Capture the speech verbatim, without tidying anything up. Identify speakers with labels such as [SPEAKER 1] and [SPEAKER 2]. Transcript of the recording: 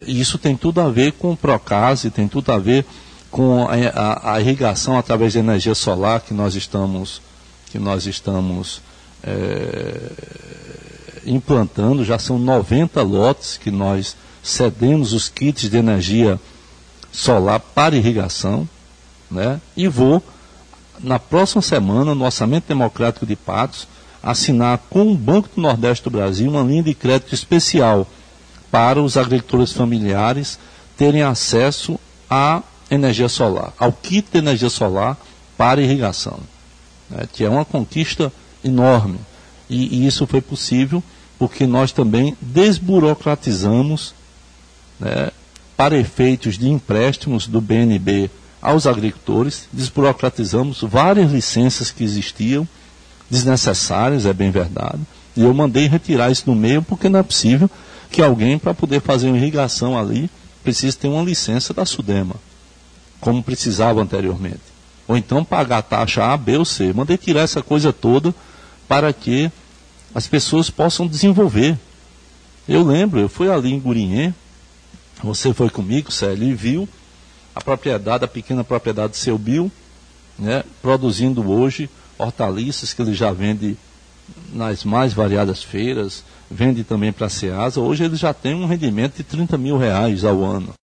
[SPEAKER 1] Isso tem tudo a ver com o Procase, tem tudo a ver com a, a, a irrigação através de energia solar que nós estamos, que nós estamos é, implantando. Já são noventa lotes que nós cedemos os kits de energia solar para irrigação, né? E vou, na próxima semana, no Orçamento Democrático de Patos, assinar com o Banco do Nordeste do Brasil uma linha de crédito especial para os agricultores familiares terem acesso à energia solar, ao kit de energia solar para irrigação, né, que é uma conquista enorme. E, e isso foi possível porque nós também desburocratizamos, né, para efeitos de empréstimos do B N B aos agricultores, desburocratizamos várias licenças que existiam, desnecessárias, é bem verdade, e eu mandei retirar isso do meio porque não é possível que alguém, para poder fazer uma irrigação ali, precise ter uma licença da SUDEMA, como precisava anteriormente. Ou então pagar a taxa A, B ou C. Mandei tirar essa coisa toda para que as pessoas possam desenvolver. Eu lembro, eu fui ali em Gurinhém, você foi comigo, Célio, e viu a propriedade, a pequena propriedade do seu Bill, né, produzindo hoje hortaliças que ele já vende nas mais variadas feiras, vende também para a Ceasa. Hoje ele já tem um rendimento de trinta mil reais ao ano.